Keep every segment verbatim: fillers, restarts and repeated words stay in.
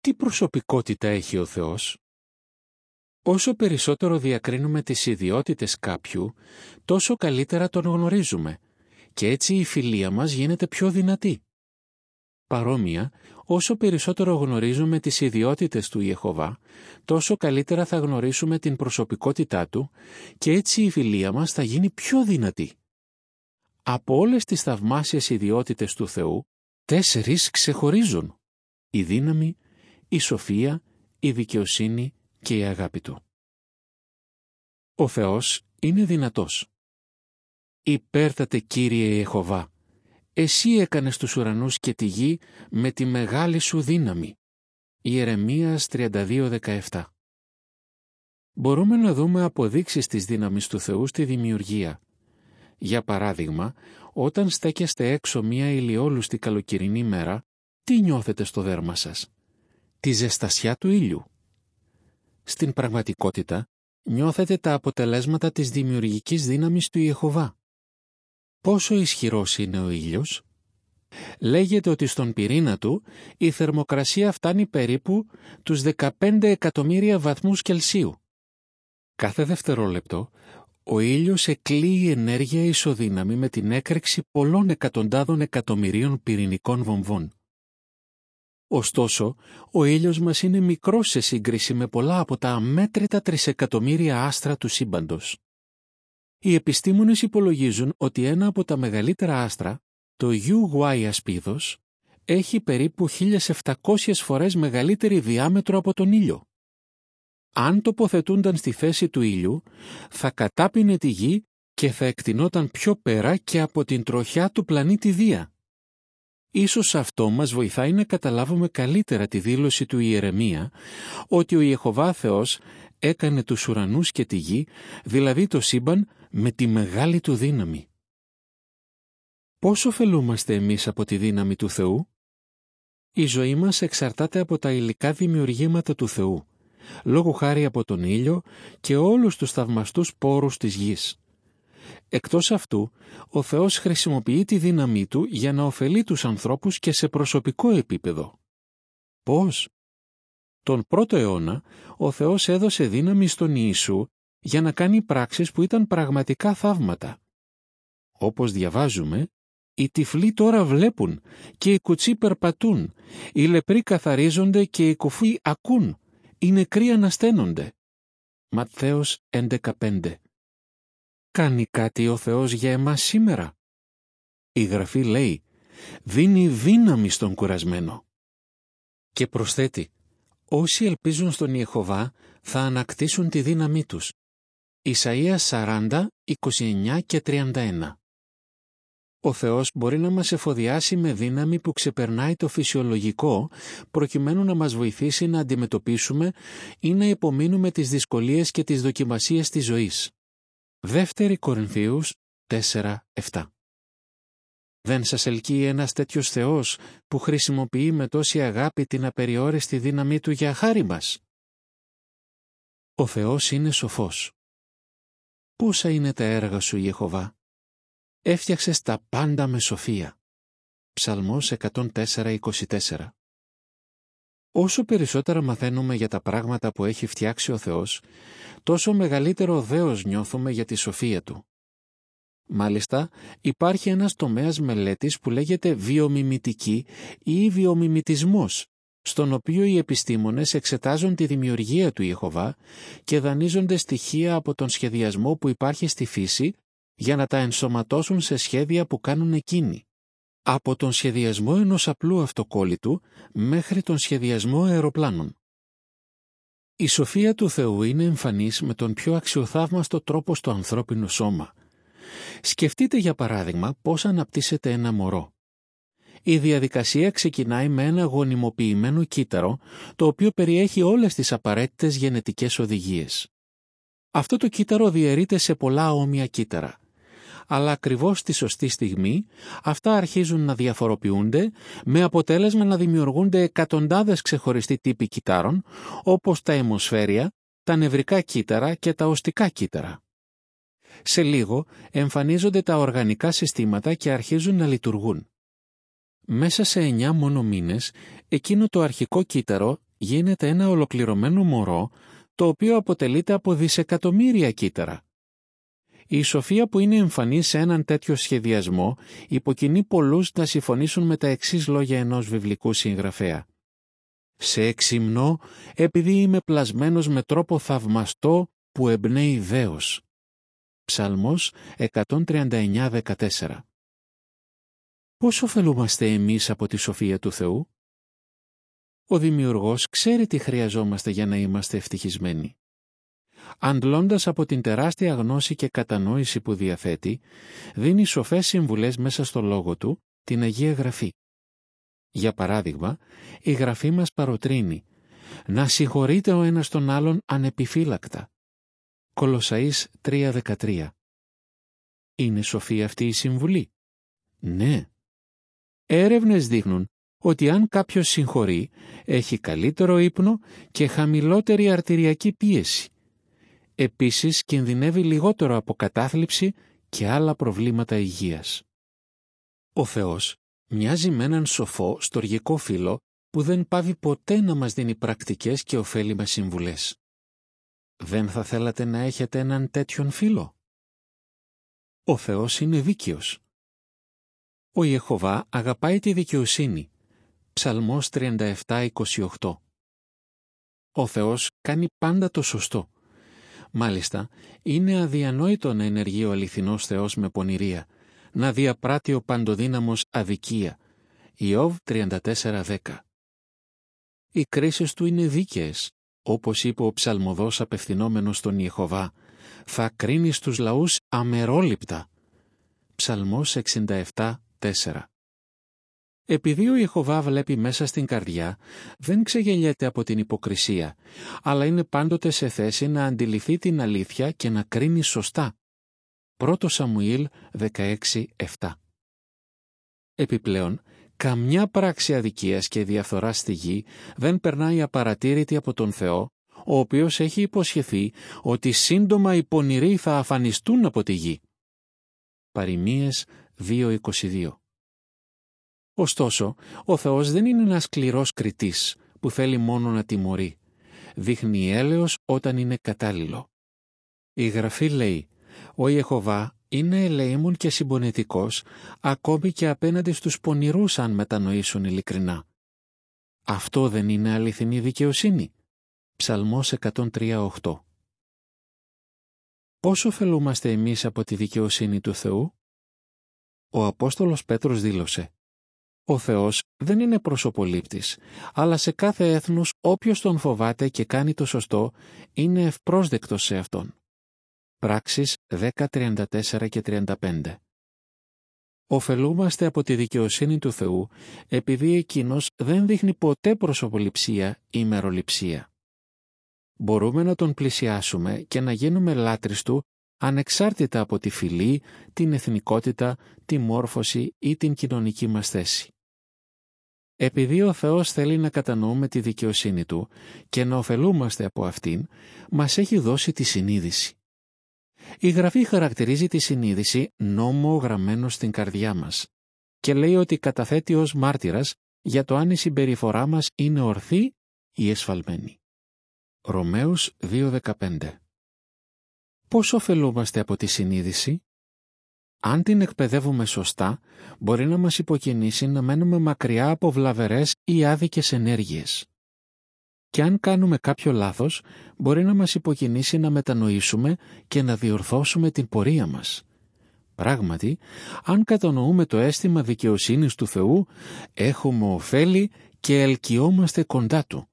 Τι προσωπικότητα έχει ο Θεός? Όσο περισσότερο διακρίνουμε τις ιδιότητες κάποιου, τόσο καλύτερα τον γνωρίζουμε και έτσι η φιλία μας γίνεται πιο δυνατή. Παρόμοια, όσο περισσότερο γνωρίζουμε τις ιδιότητες του Ιεχωβά, τόσο καλύτερα θα γνωρίσουμε την προσωπικότητά του και έτσι η φιλία μας θα γίνει πιο δυνατή. Από όλες τις θαυμάσιες ιδιότητες του Θεού, τέσσερις ξεχωρίζουν: η δύναμη, η σοφία, η δικαιοσύνη και η αγάπη του. Ο Θεός είναι δυνατός. Υπέρτατε Κύριε Ιεχωβά, εσύ έκανες τους ουρανούς και τη γη με τη μεγάλη σου δύναμη. Ιερεμίας τριάντα δύο δεκαεπτά. Μπορούμε να δούμε αποδείξεις της δύναμης του Θεού στη δημιουργία. Για παράδειγμα, όταν στέκεστε έξω μία ηλιόλουστη καλοκαιρινή μέρα, τι νιώθετε στο δέρμα σας? Τη ζεστασιά του ήλιου. Στην πραγματικότητα, νιώθετε τα αποτελέσματα της δημιουργικής δύναμης του Ιεχωβά. Πόσο ισχυρός είναι ο ήλιος? Λέγεται ότι στον πυρήνα του η θερμοκρασία φτάνει περίπου τους δεκαπέντε εκατομμύρια βαθμούς Κελσίου. Κάθε δευτερόλεπτο, ο ήλιος εκλείει ενέργεια ισοδύναμη με την έκρηξη πολλών εκατοντάδων εκατομμυρίων πυρηνικών βομβών. Ωστόσο, ο ήλιος μας είναι μικρός σε σύγκριση με πολλά από τα αμέτρητα τρισεκατομμύρια άστρα του σύμπαντος. Οι επιστήμονες υπολογίζουν ότι ένα από τα μεγαλύτερα άστρα, το γιου γουάι ασπίδος, έχει περίπου χίλιες επτακόσιες φορές μεγαλύτερη διάμετρο από τον ήλιο. Αν τοποθετούνταν στη θέση του ήλιου, θα κατάπινε τη γη και θα εκτεινόταν πιο πέρα και από την τροχιά του πλανήτη Δία. Ίσως αυτό μας βοηθάει να καταλάβουμε καλύτερα τη δήλωση του Ιερεμία ότι ο Ιεχωβά Θεός έκανε τους ουρανούς και τη γη, δηλαδή το σύμπαν, με τη μεγάλη του δύναμη. Πώς ωφελούμαστε εμείς από τη δύναμη του Θεού? Η ζωή μας εξαρτάται από τα υλικά δημιουργήματα του Θεού, λόγω χάρη από τον ήλιο και όλους τους θαυμαστούς πόρους της γης. Εκτός αυτού, ο Θεός χρησιμοποιεί τη δύναμή Του για να ωφελεί τους ανθρώπους και σε προσωπικό επίπεδο. Πώς? Τον πρώτο αιώνα, ο Θεός έδωσε δύναμη στον Ιησού για να κάνει πράξεις που ήταν πραγματικά θαύματα. Όπως διαβάζουμε, οι τυφλοί τώρα βλέπουν και οι κουτσοί περπατούν, οι λεπροί καθαρίζονται και οι κουφοί ακούν, οι νεκροί ανασταίνονται. Ματθαίος έντεκα πέντε. Κάνει κάτι ο Θεός για εμάς σήμερα? Η Γραφή λέει, δίνει δύναμη στον κουρασμένο. Και προσθέτει, όσοι ελπίζουν στον Ιεχωβά θα ανακτήσουν τη δύναμή τους. Ισαΐας σαράντα, είκοσι εννιά και τριάντα ένα. Ο Θεός μπορεί να μας εφοδιάσει με δύναμη που ξεπερνάει το φυσιολογικό, προκειμένου να μας βοηθήσει να αντιμετωπίσουμε ή να υπομείνουμε τις δυσκολίες και τις δοκιμασίες της ζωής. Δεύτερη Κορινθίους τέσσερα επτά. Δεν σας ελκύει ένας τέτοιος Θεός που χρησιμοποιεί με τόση αγάπη την απεριόριστη δύναμή Του για χάρη μας? Ο Θεός είναι σοφός. Πόσα είναι τα έργα Σου, Ιεχωβά? Έφτιαξες τα πάντα με σοφία. Ψαλμός εκατόν τέσσερα είκοσι τέσσερα. Όσο περισσότερα μαθαίνουμε για τα πράγματα που έχει φτιάξει ο Θεός, τόσο μεγαλύτερο δέος νιώθουμε για τη σοφία Του. Μάλιστα, υπάρχει ένας τομέας μελέτης που λέγεται βιομιμητική ή βιομιμητισμός, στον οποίο οι επιστήμονες εξετάζουν τη δημιουργία του Ιεχωβά και δανείζονται στοιχεία από τον σχεδιασμό που υπάρχει στη φύση για να τα ενσωματώσουν σε σχέδια που κάνουν εκείνοι. Από τον σχεδιασμό ενός απλού αυτοκόλλητου μέχρι τον σχεδιασμό αεροπλάνων. Η σοφία του Θεού είναι εμφανής με τον πιο αξιοθαύμαστο τρόπο στο ανθρώπινο σώμα. Σκεφτείτε για παράδειγμα πώς αναπτύσσεται ένα μωρό. Η διαδικασία ξεκινάει με ένα γονιμοποιημένο κύτταρο, το οποίο περιέχει όλες τις απαραίτητες γενετικές οδηγίες. Αυτό το κύτταρο διαιρείται σε πολλά όμοια κύτταρα. Αλλά ακριβώς στη σωστή στιγμή αυτά αρχίζουν να διαφοροποιούνται, με αποτέλεσμα να δημιουργούνται εκατοντάδες ξεχωριστοί τύποι κυττάρων, όπως τα αιμοσφαίρια, τα νευρικά κύτταρα και τα οστικά κύτταρα. Σε λίγο εμφανίζονται τα οργανικά συστήματα και αρχίζουν να λειτουργούν. Μέσα σε εννιά μόνο μήνες, εκείνο το αρχικό κύτταρο γίνεται ένα ολοκληρωμένο μωρό, το οποίο αποτελείται από δισεκατομμύρια κύτταρα. Η σοφία που είναι εμφανή σε έναν τέτοιο σχεδιασμό υποκινεί πολλούς να συμφωνήσουν με τα εξής λόγια ενός βιβλικού συγγραφέα. «Σε εξυμνώ επειδή είμαι πλασμένος με τρόπο θαυμαστό που εμπνέει δέος». Ψαλμός εκατόν τριάντα εννιά δεκατέσσερα. Πώς ωφελούμαστε εμείς από τη σοφία του Θεού? Ο Δημιουργός ξέρει τι χρειαζόμαστε για να είμαστε ευτυχισμένοι. Αντλώντας από την τεράστια γνώση και κατανόηση που διαθέτει, δίνει σοφές συμβουλές μέσα στο λόγο του, την Αγία Γραφή. Για παράδειγμα, η Γραφή μας παροτρύνει να συγχωρείτε ο ένας τον άλλον ανεπιφύλακτα. Κολοσσαείς τρία δεκατρία. Είναι σοφή αυτή η συμβουλή? Ναι. Έρευνες δείχνουν ότι αν κάποιος συγχωρεί, έχει καλύτερο ύπνο και χαμηλότερη αρτηριακή πίεση. Επίσης, κινδυνεύει λιγότερο από κατάθλιψη και άλλα προβλήματα υγείας. Ο Θεός μοιάζει με έναν σοφό, στοργικό φίλο που δεν πάβει ποτέ να μας δίνει πρακτικές και ωφέλιμες συμβουλές. Δεν θα θέλατε να έχετε έναν τέτοιον φίλο? Ο Θεός είναι δίκαιος. Ο Ιεχωβά αγαπάει τη δικαιοσύνη. Ψαλμός τριάντα επτά είκοσι οκτώ. Ο Θεός κάνει πάντα το σωστό. Μάλιστα, είναι αδιανόητο να ενεργεί ο αληθινός Θεός με πονηρία, να διαπράττει ο παντοδύναμος αδικία. Ιώβ τριάντα τέσσερα δέκα. Οι κρίσεις του είναι δίκαιες, όπως είπε ο ψαλμοδός απευθυνόμενος στον Ιεχωβά, θα κρίνει τους λαούς αμερόληπτα. Ψαλμός εξήντα επτά τέσσερα. Επειδή ο Ιεχωβά βλέπει μέσα στην καρδιά, δεν ξεγελιέται από την υποκρισία, αλλά είναι πάντοτε σε θέση να αντιληφθεί την αλήθεια και να κρίνει σωστά. Πρώτο Σαμουήλ δεκαέξι επτά. Επιπλέον, καμιά πράξη αδικίας και διαφθοράς στη γη δεν περνάει απαρατήρητη από τον Θεό, ο οποίος έχει υποσχεθεί ότι σύντομα οι πονηροί θα αφανιστούν από τη γη. Παροιμίες δύο είκοσι δύο. Ωστόσο, ο Θεός δεν είναι ένας σκληρός κριτής που θέλει μόνο να τιμωρεί. Δείχνει έλεος όταν είναι κατάλληλο. Η Γραφή λέει, ο Ιεχωβά είναι ελεήμων και συμπονετικός, ακόμη και απέναντι στους πονηρούς αν μετανοήσουν ειλικρινά. Αυτό δεν είναι αληθινή δικαιοσύνη? Ψαλμός εκατόν τρία οκτώ. Πώς ωφελούμαστε εμείς από τη δικαιοσύνη του Θεού? Ο Απόστολος Πέτρος δήλωσε, ο Θεός δεν είναι προσωπολήπτης, αλλά σε κάθε έθνος όποιος τον φοβάται και κάνει το σωστό είναι ευπρόσδεκτος σε αυτόν. Πράξεις δέκα τριάντα τέσσερα και τριάντα πέντε. Ωφελούμαστε από τη δικαιοσύνη του Θεού επειδή εκείνος δεν δείχνει ποτέ προσωποληψία ή μεροληψία. Μπορούμε να τον πλησιάσουμε και να γίνουμε λάτρεις του ανεξάρτητα από τη φυλή, την εθνικότητα, τη μόρφωση ή την κοινωνική μας θέση. Επειδή ο Θεός θέλει να κατανοούμε τη δικαιοσύνη Του και να ωφελούμαστε από αυτήν, μας έχει δώσει τη συνείδηση. Η Γραφή χαρακτηρίζει τη συνείδηση νόμο γραμμένο στην καρδιά μας και λέει ότι καταθέτει ως μάρτυρας για το αν η συμπεριφορά μας είναι ορθή ή εσφαλμένη. Ρωμαίους δύο δεκαπέντε. Πώς ωφελούμαστε από τη συνείδηση? Αν την εκπαιδεύουμε σωστά, μπορεί να μας υποκινήσει να μένουμε μακριά από βλαβερές ή άδικες ενέργειες. Και αν κάνουμε κάποιο λάθος, μπορεί να μας υποκινήσει να μετανοήσουμε και να διορθώσουμε την πορεία μας. Πράγματι, αν κατανοούμε το αίσθημα δικαιοσύνης του Θεού, έχουμε ωφέλη και ελκυόμαστε κοντά Του.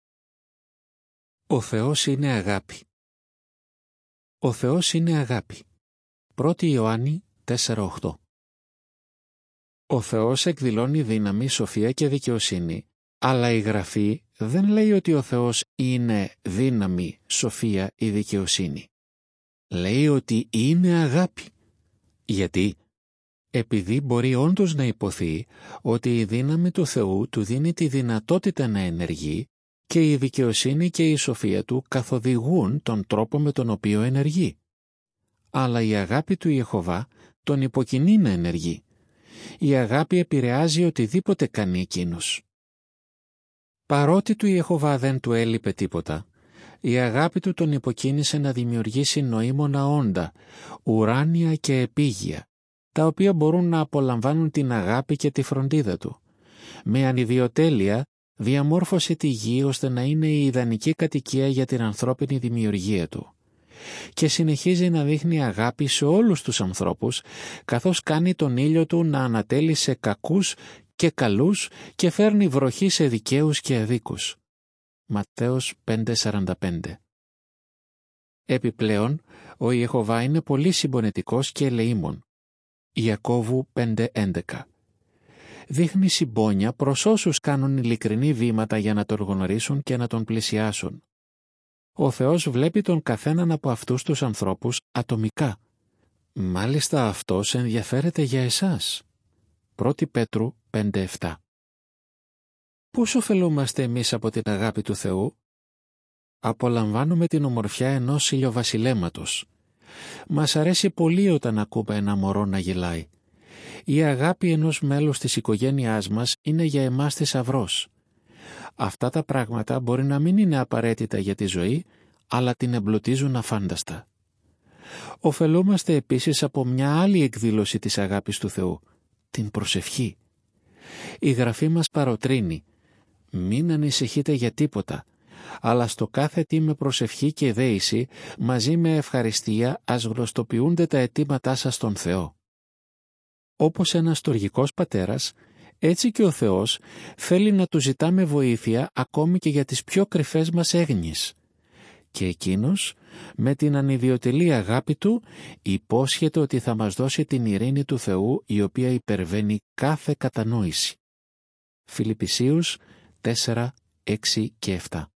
Ο Θεός είναι αγάπη. Ο Θεός είναι αγάπη. πρώτη Ιωάννη τέσσερα οκτώ. Ο Θεός εκδηλώνει δύναμη, σοφία και δικαιοσύνη, αλλά η Γραφή δεν λέει ότι ο Θεός είναι δύναμη, σοφία ή δικαιοσύνη. Λέει ότι είναι αγάπη. Γιατί? Επειδή μπορεί όντως να υποθεί ότι η δύναμη του Θεού του δίνει τη δυνατότητα να ενεργεί και η δικαιοσύνη και η σοφία του καθοδηγούν τον τρόπο με τον οποίο ενεργεί. Αλλά η αγάπη του Ιεχωβά τον υποκινεί να ενεργεί. Η αγάπη επηρεάζει οτιδήποτε κάνει εκείνος. Παρότι του Ιεχωβά δεν του έλειπε τίποτα, η αγάπη του τον υποκίνησε να δημιουργήσει νοήμωνα όντα, ουράνια και επίγεια, τα οποία μπορούν να απολαμβάνουν την αγάπη και τη φροντίδα του. Με ανιδιοτέλεια διαμόρφωσε τη γη ώστε να είναι η ιδανική κατοικία για την ανθρώπινη δημιουργία του. Και συνεχίζει να δείχνει αγάπη σε όλους τους ανθρώπους, καθώς κάνει τον ήλιο του να ανατέλει σε κακούς και καλούς και φέρνει βροχή σε δικαίους και αδίκους. Ματθαίος πέντε σαράντα πέντε. Επιπλέον, ο Ιεχωβά είναι πολύ συμπονετικός και ελεήμων. Ιακώβου πέντε έντεκα. Δείχνει συμπόνια προς όσους κάνουν ειλικρινή βήματα για να τον γνωρίσουν και να τον πλησιάσουν. Ο Θεός βλέπει τον καθέναν από αυτούς τους ανθρώπους ατομικά. Μάλιστα αυτός ενδιαφέρεται για εσάς. πρώτη Πέτρου πέντε επτά. Πώς ωφελούμαστε εμείς από την αγάπη του Θεού? Απολαμβάνουμε την ομορφιά ενός ηλιοβασιλέματος. Μας αρέσει πολύ όταν ακούμε ένα μωρό να γελάει. Η αγάπη ενός μέλους της οικογένειάς μας είναι για εμάς θησαυρός. Αυτά τα πράγματα μπορεί να μην είναι απαραίτητα για τη ζωή, αλλά την εμπλουτίζουν αφάνταστα. Ωφελούμαστε επίσης από μια άλλη εκδήλωση της αγάπης του Θεού, την προσευχή. Η Γραφή μας παροτρύνει: μην ανησυχείτε για τίποτα, αλλά στο κάθε τι με προσευχή και δέηση, μαζί με ευχαριστία ας γνωστοποιούνται τα αιτήματά σας στον Θεό. Όπως ένας στοργικός πατέρας, έτσι και ο Θεός θέλει να του ζητάμε βοήθεια ακόμη και για τις πιο κρυφές μας έγνοιες. Και Εκείνος, με την ανιδιοτελή αγάπη Του, υπόσχεται ότι θα μας δώσει την ειρήνη του Θεού, η οποία υπερβαίνει κάθε κατανόηση. Φιλιππισίους τέσσερα, έξι και επτά.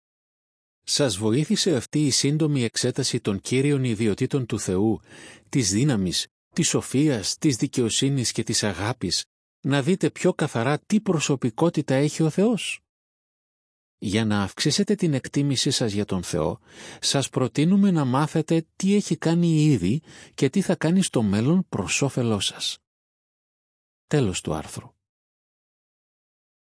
Σας βοήθησε αυτή η σύντομη εξέταση των κύριων ιδιωτήτων του Θεού, της δύναμης, της σοφίας, της δικαιοσύνης και της αγάπης, να δείτε πιο καθαρά τι προσωπικότητα έχει ο Θεός? Για να αυξήσετε την εκτίμησή σας για τον Θεό, σας προτείνουμε να μάθετε τι έχει κάνει ήδη και τι θα κάνει στο μέλλον προς όφελός σας. Τέλος του άρθρου.